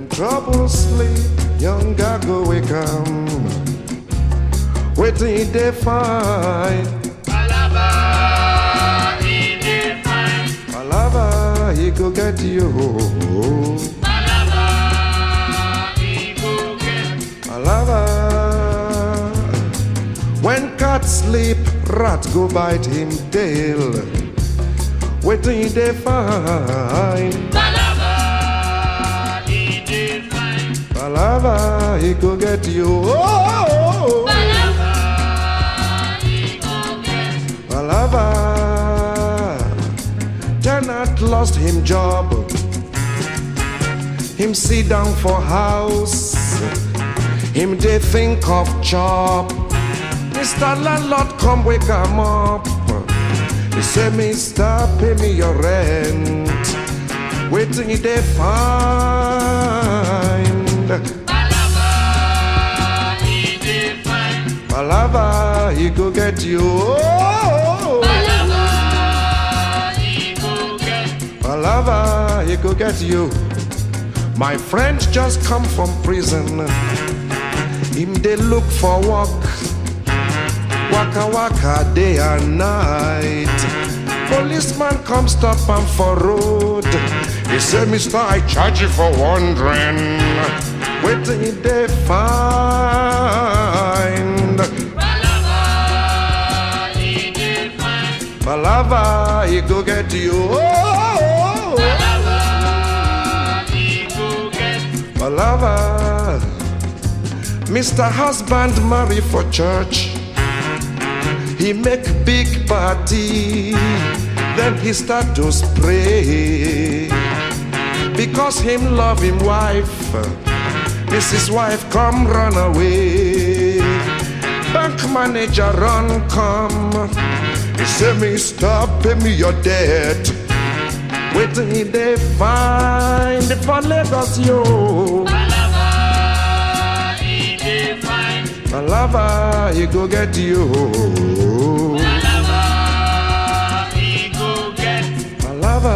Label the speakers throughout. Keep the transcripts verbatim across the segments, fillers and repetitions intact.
Speaker 1: When trouble sleep, young guy go wake come. Waiting they find.
Speaker 2: Palava, he dey find.
Speaker 1: Palava, he go get you.
Speaker 2: Palava, he go get.
Speaker 1: Palava. When cat sleep, rat go bite him tail. Waiting they find.
Speaker 2: Palava, he dey find.
Speaker 1: Palava, he go get you. Oh,
Speaker 2: Palava, he go get.
Speaker 1: Palava. Tenant lost him job. Him sit down for house. Him they think of chop. Mister Landlord come wake him up. He say, Mister, pay me your rent. Waiting they find.
Speaker 2: Palava, he dey find.
Speaker 1: Palava, he go get you. Oh,
Speaker 2: Palava, he go get.
Speaker 1: Palava, he go get you. My friend just come from prison. Him they look for work. Waka waka day and night. Policeman come stop him for road. He say, Mister, I charge you for wandering. Waiting they find.
Speaker 2: Palava, he dey find.
Speaker 1: Palava, he go get you. Oh,
Speaker 2: Palava, he go get.
Speaker 1: Palava. Mister Husband marry for church. He make big party, then he start to spray. Because him love him wife, Missus Wife come run away. Bank manager run come. He say, Mister, pay me your debt. Waiting they find for Lagos, yo.
Speaker 2: Palava, he dey find.
Speaker 1: Palava, he go get you.
Speaker 2: Palava, he go get.
Speaker 1: Palava.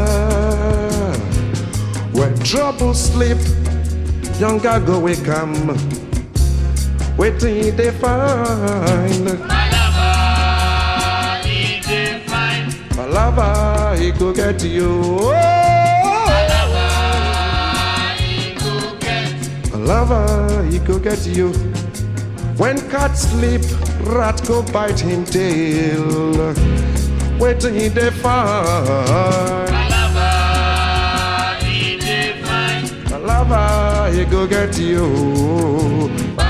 Speaker 1: When trouble sleep, young guy go wake come. Waiting they find.
Speaker 2: Palava, he dey find.
Speaker 1: Palava, he go get you.
Speaker 2: Palava, he go get.
Speaker 1: Palava, he go get you. When cat sleep, rat go bite him tail. Waiting they find.
Speaker 2: Palava, he dey find.
Speaker 1: Palava, he go get you.